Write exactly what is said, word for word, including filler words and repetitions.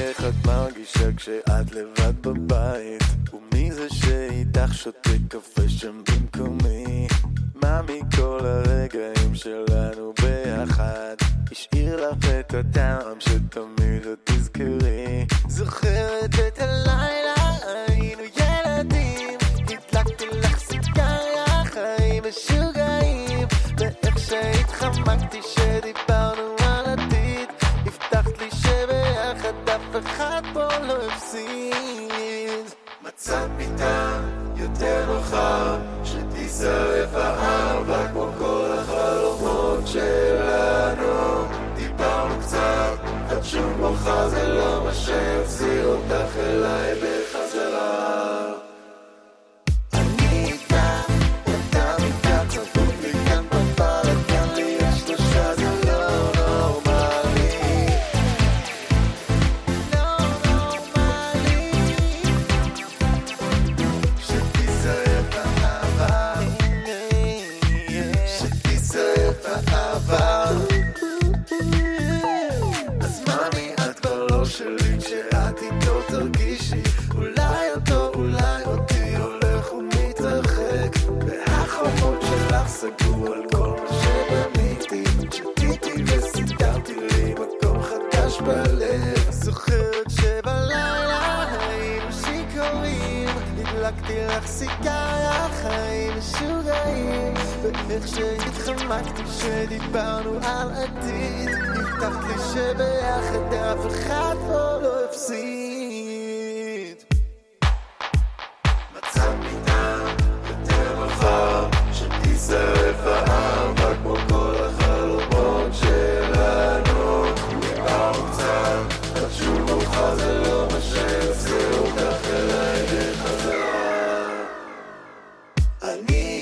איך את מרגישה כשאת לבד בבית? ומי זה שאיתך שותה קפה שם במקומי? מה מכל הרגעים שלנו ביחד השאיר לך את הטעם שתמיד את תזכרי? זוכרת את הלילה היינו ילדים, הדלקתי לך סיגריה, חיים משוגעים, ואיך שהתחמקתי שדיברנו על עתיד, הבטחת לי שביחד אף אחד פה לא הפסיד. מצאת מיטה יותר נוחה שתישרף האהבה כמו כל החלומות שלנו, דיברנו קצת עד שוב מוחה, זה לא מה שיחזיר אותך אליי בחזרה. אני איתך, אתה מיטה צפוף לי כאן בפלטן לי השלושה, זה לא נורמלי, לא נורמלי שתישרף האהבה, שתישרף האהבה. אז מאמי את כבר לא שלי, כשאת איתו תרגישי אולי אותו אולי אותי הולך ומתרחק, והחומות שלך סגרו על כל מה שבניתי, שתיתי וסידרתי לי מקום חדש בלב. זוכרת שבלילה היינו שיכורים, הדלקתי לך סיגריה, חיים משוגעים, ואיך שהתחמקתי שדיברנו על עתיד, הבטחת לי שביחד אף אחד פה לא הפסיד. מצאת מיטה יותר נוחה שתישרף האהבה כמו כל החלומות שלנו, דיברנו קצת עד שוב מאוחר, זה לא מה שיחזיר אותך אליי בחזרה. אני